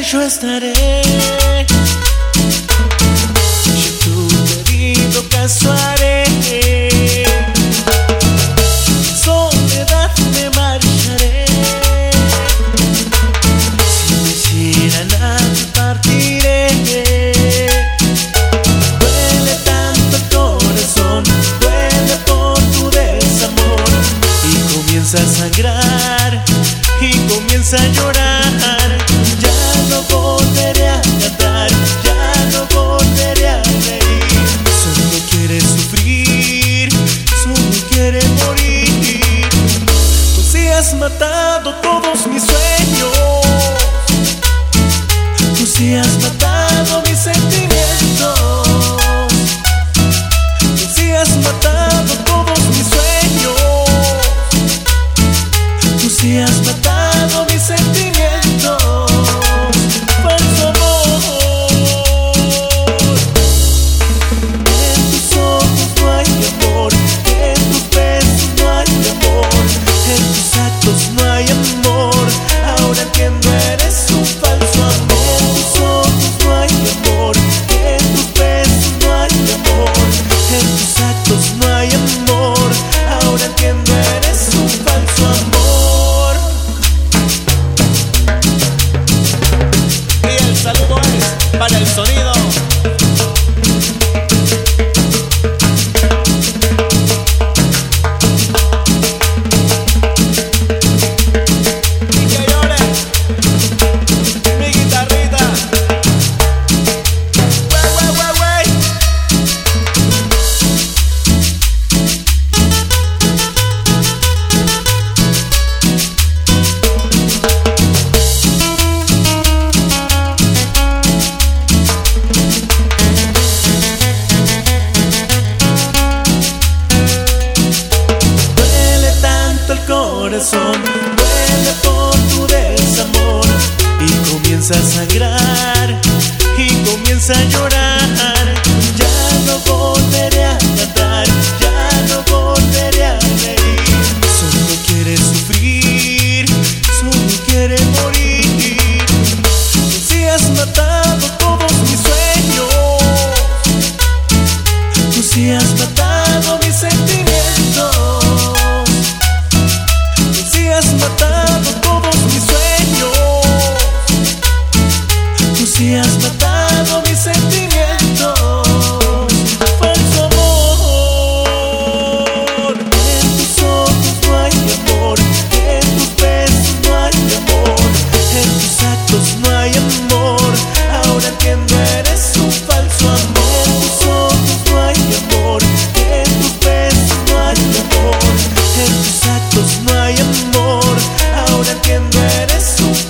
yo estaré. Yo tu pedido caso haré. Soledad me marcharé. Si me hiciera nada partiré. Duele tanto el corazón, duele por tu desamor. Y comienza a sangrar y comienza a llorar. Ya no volveré a cantar, ya no volveré a reír. Solo quiere sufrir, solo quiere morir. Tú sí has matado todos mis sueños. Tú sí has matado mis sentimientos. Tú sí has matado todos mis sueños. Tú sí has matado mis sentimientos. Falso amor. En tus ojos no hay amor, en tus besos no hay amor, en tus actos no hay amor. Ahora entiendo, eres un falso amor. En tus ojos no hay amor, en tus besos no hay amor, en tus actos no hay amor. Ahora entiendo, eres un falso amor. Y el saludo es para el sonido. Y que llore mi guitarrita. Wey, wey, wey, wey. Duele tanto el corazón, duele por tu desamor. Y comienza a sangrar y comienza a llorar. Ya no volveré a cantar, ya no volveré a reír. Solo quiere sufrir, solo quiere morir. Tú sí has matado todos mis sueños. Tú sí has matado mis sentimientos. Tú sí has matado todos mis sueños. Tú sí has matado mis sentimientos. Falso amor. En tus ojos no hay amor, en tus besos no hay amor, en tus actos no hay amor. Ahora entiendo, eres un falso amor. En tus ojos no hay amor, en tus besos no hay amor, en tus actos no hay amor. Ahora entiendo, eres un